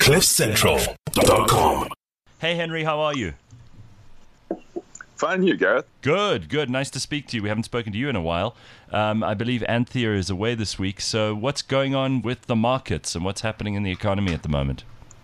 CliffCentral.com. Hey, Henry, how are you? Fine, you, Gareth. Good. Nice to speak to you. We haven't spoken to you in a while. I believe Anthea is away this week. So what's going on with the markets and what's happening in the economy at the moment?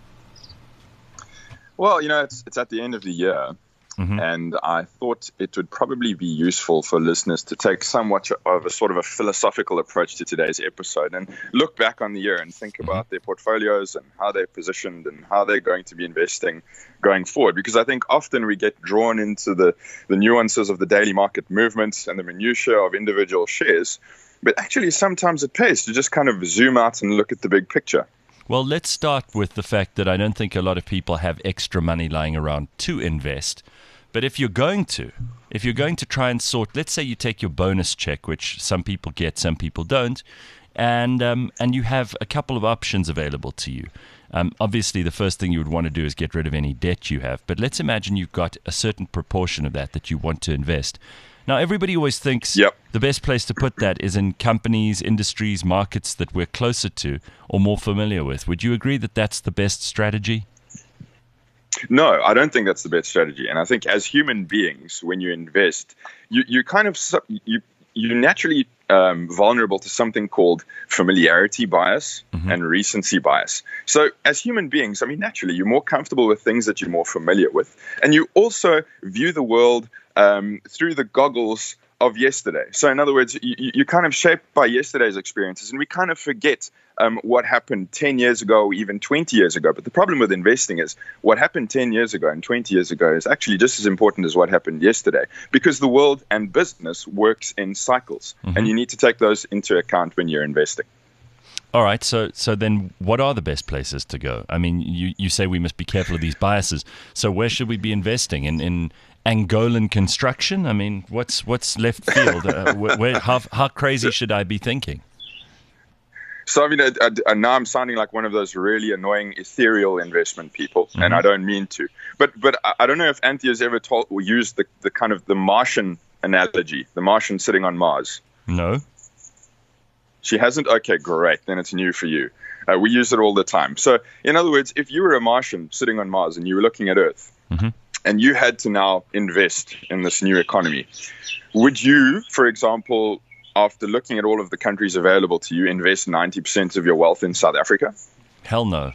Well, it's at the end of the year, and I thought it would probably be useful for listeners to take somewhat of a sort of a philosophical approach to today's episode and look back on the year and think about their portfolios and how they're positioned and how they're going to be investing going forward. Because I think often we get drawn into the nuances of the daily market movements and the minutiae of individual shares, but actually sometimes it pays to just kind of zoom out and look at the big picture. Well, let's start with the fact that I don't think a lot of people have extra money lying around to invest. But if you're going to try and sort, let's say you take your bonus check, which some people get, some people don't, and you have a couple of options available to you. Obviously, the first thing you would want to do is get rid of any debt you have. But let's imagine you've got a certain proportion of that you want to invest. Now, everybody always thinks the best place to put that is in companies, industries, markets that we're closer to or more familiar with. Would you agree that that's the best strategy? No, I don't think that's the best strategy. And I think as human beings, when you invest, you're naturally vulnerable to something called familiarity bias and recency bias. So as human beings, naturally, you're more comfortable with things that you're more familiar with. And you also view the world through the goggles of yesterday. So in other words, you're kind of shaped by yesterday's experiences, and we kind of forget what happened 10 years ago or even 20 years ago. But the problem with investing is what happened 10 years ago and 20 years ago is actually just as important as what happened yesterday, because the world and business works in cycles, and you need to take those into account when you're investing. All right, so then what are the best places to go? I mean, you say we must be careful of these biases. So where should we be investing? In Angolan construction? I mean, what's left field? How crazy should I be thinking? So, now I'm sounding like one of those really annoying ethereal investment people, and I don't mean to. But I don't know if Anthea's ever used the kind of the Martian analogy, the Martian sitting on Mars. No. She hasn't? Okay, great. Then it's new for you. We use it all the time. So, in other words, if you were a Martian sitting on Mars and you were looking at Earth, and you had to now invest in this new economy, would you, for example, after looking at all of the countries available to you, invest 90% of your wealth in South Africa? Hell no.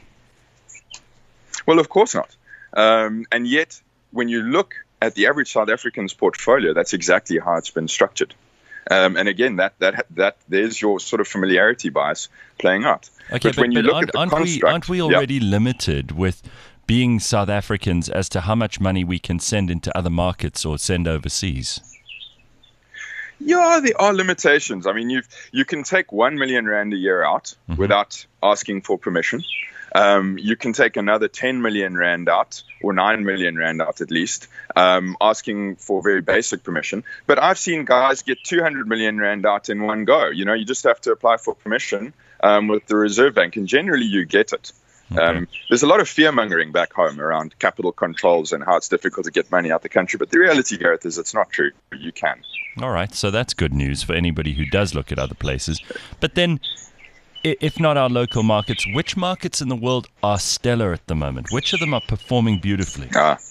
Well, of course not. And yet, when you look at the average South African's portfolio, that's exactly how it's been structured. And again, that there's your sort of familiarity bias playing out. Okay, but when you look at the construct, aren't we already limited with being South Africans as to how much money we can send into other markets or send overseas? Yeah, there are limitations. I mean, you can take 1 million rand a year out without asking for permission. You can take another 10 million rand out, or 9 million rand out at least, asking for very basic permission. But I've seen guys get 200 million rand out in one go. You just have to apply for permission with the Reserve Bank, and generally you get it. Okay. There's a lot of fear-mongering back home around capital controls and how it's difficult to get money out the country. But the reality, Gareth, is it's not true. You can. All right, so that's good news for anybody who does look at other places. But then, if not our local markets, which markets in the world are stellar at the moment? Which of them are performing beautifully?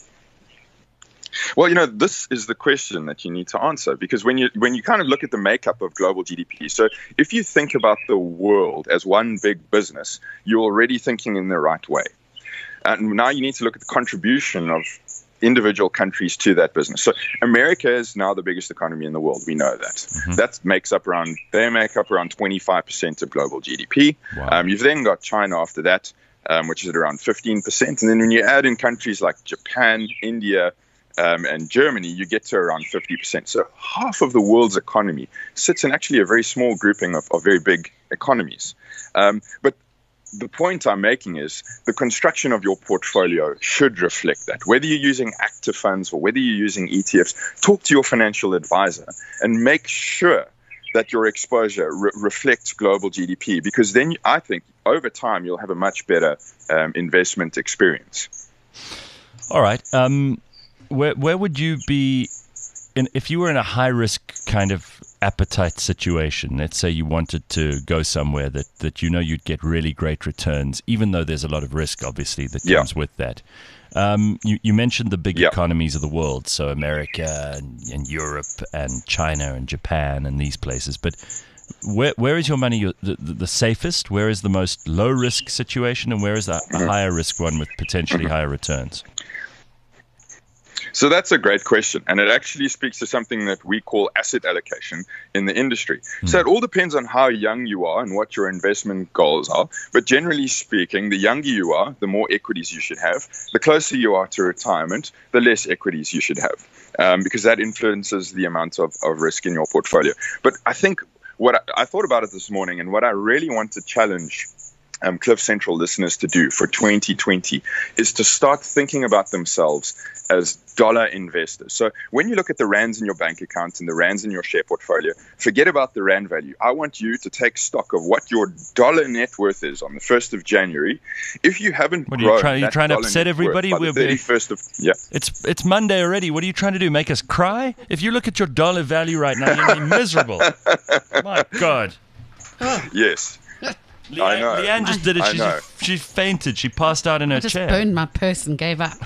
Well, this is the question that you need to answer, because when you kind of look at the makeup of global GDP, so if you think about the world as one big business, you're already thinking in the right way. And now you need to look at the contribution of individual countries to that business. So America is now the biggest economy in the world. We know that. They make up around 25% of global GDP. Wow. You've then got China after that, which is at around 15%. And then when you add in countries like Japan, India, and Germany, you get to around 50%. So half of the world's economy sits in actually a very small grouping of very big economies. But the point I'm making is the construction of your portfolio should reflect that. Whether you're using active funds or whether you're using ETFs, talk to your financial advisor and make sure that your exposure reflects global GDP, because then I think over time you'll have a much better investment experience. All right. Where would you be if you were in a high risk kind of appetite situation. Let's say you wanted to go somewhere that you know you'd get really great returns, even though there's a lot of risk, obviously, that comes with that. You mentioned the big economies of the world, so America and Europe and China and Japan and these places. But where is your money the safest? Where is the most low-risk situation? And where is a higher-risk one with potentially higher returns? So that's a great question, and it actually speaks to something that we call asset allocation in the industry. So it all depends on how young you are and what your investment goals are. But generally speaking, the younger you are, the more equities you should have. The closer you are to retirement, the less equities you should have, because that influences the amount of risk in your portfolio. But I think what I thought about it this morning, and what I really want to challenge Cliff Central listeners to do for 2020 is to start thinking about themselves as dollar investors. So when you look at the rands in your bank account and the rands in your share portfolio, forget about the rand value. I want you to take stock of what your dollar net worth is on the 1st of January. If you haven't grown, are you trying to upset everybody? By the 31st of It's Monday already. What are you trying to do? Make us cry? If you look at your dollar value right now, you'll be miserable. My God. Yes. Leanne just did it. She fainted. She passed out in her chair. I just burned my purse and gave up.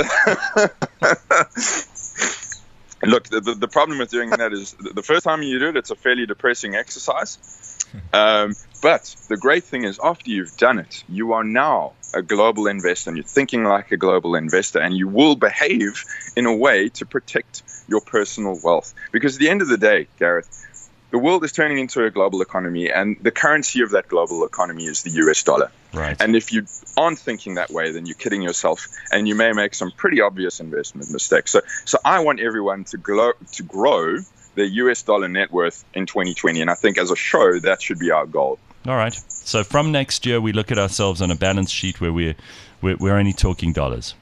Look, the problem with doing that is the first time you do it, it's a fairly depressing exercise. But the great thing is after you've done it, you are now a global investor and you're thinking like a global investor, and you will behave in a way to protect your personal wealth. Because at the end of the day, Gareth, the world is turning into a global economy, and the currency of that global economy is the US dollar. Right. And if you aren't thinking that way, then you're kidding yourself, and you may make some pretty obvious investment mistakes. So I want everyone to grow their US dollar net worth in 2020, and I think as a show, that should be our goal. All right. So from next year, we look at ourselves on a balance sheet where we're only talking dollars.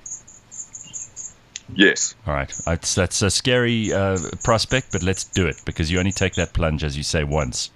Yes. All right. That's a scary prospect, but let's do it, because you only take that plunge, as you say, once.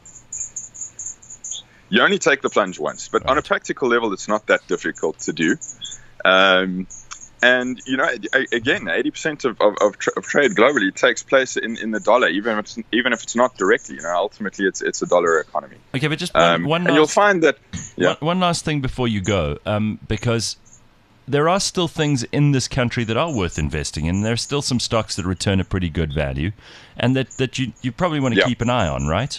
You only take the plunge once, but on a practical level, it's not that difficult to do. And, you know, again, 80% of trade globally takes place in the dollar, even if it's not directly. You know, ultimately, it's a dollar economy. Okay, but just one last, and you'll find that... Yeah. One last thing before you go, because there are still things in this country that are worth investing in. There are still some stocks that return a pretty good value, and that you probably want to keep an eye on, right?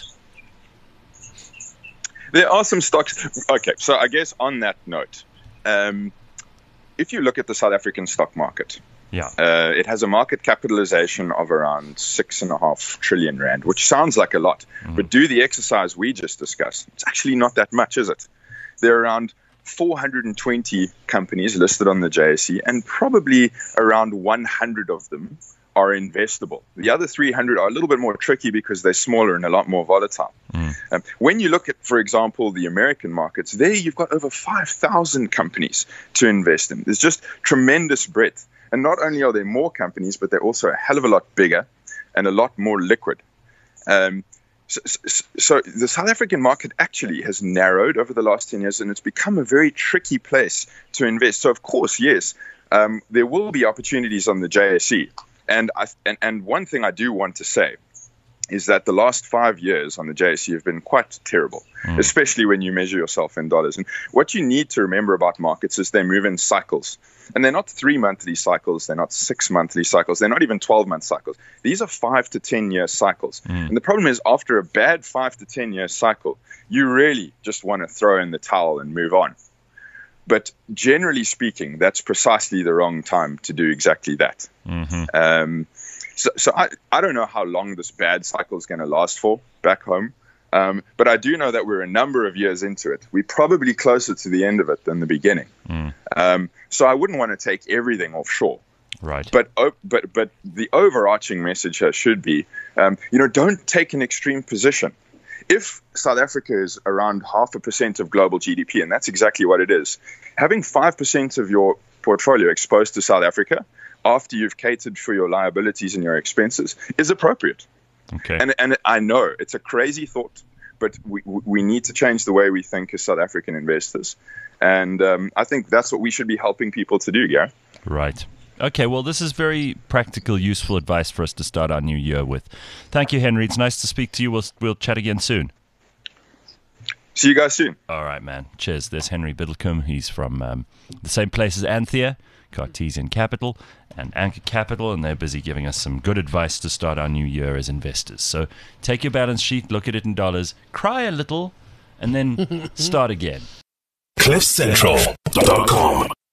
There are some stocks. Okay, so I guess on that note, if you look at the South African stock market, it has a market capitalization of around 6.5 trillion rand, which sounds like a lot. But do the exercise we just discussed. It's actually not that much, is it? There are around 420 companies listed on the JSE, and probably around 100 of them are investable. The other 300 are a little bit more tricky because they're smaller and a lot more volatile. When you look at, for example, the American markets, there you've got over 5,000 companies to invest in. There's just tremendous breadth. And not only are there more companies, but they're also a hell of a lot bigger and a lot more liquid. So the South African market actually has narrowed over the last 10 years, and it's become a very tricky place to invest. So, of course, yes, there will be opportunities on the JSE. And one thing I do want to say is that the last 5 years on the JSE have been quite terrible, especially when you measure yourself in dollars. And what you need to remember about markets is they move in cycles. And they're not 3 monthly cycles, they're not 6 monthly cycles, they're not even 12-month cycles. These are 5 to 10 year cycles. And the problem is, after a bad 5 to 10 year cycle, you really just want to throw in the towel and move on. But generally speaking, that's precisely the wrong time to do exactly that. So I don't know how long this bad cycle is going to last for back home. But I do know that we're a number of years into it. We're probably closer to the end of it than the beginning. So I wouldn't want to take everything offshore. Right. But the overarching message here should be, don't take an extreme position. If South Africa is around 0.5% of global GDP, and that's exactly what it is, having 5% of your portfolio exposed to South Africa after you've catered for your liabilities and your expenses is appropriate. Okay. And I know it's a crazy thought, but we need to change the way we think as South African investors. And I think that's what we should be helping people to do, Gary. Right. Okay, well, this is very practical, useful advice for us to start our new year with. Thank you, Henry. It's nice to speak to you. We'll chat again soon. See you guys soon. All right, man. Cheers. There's Henry Biddlecombe. He's from the same place as Anthea, Cartesian Capital, and Anchor Capital, and they're busy giving us some good advice to start our new year as investors. So take your balance sheet, look at it in dollars, cry a little, and then start again. CliffCentral.com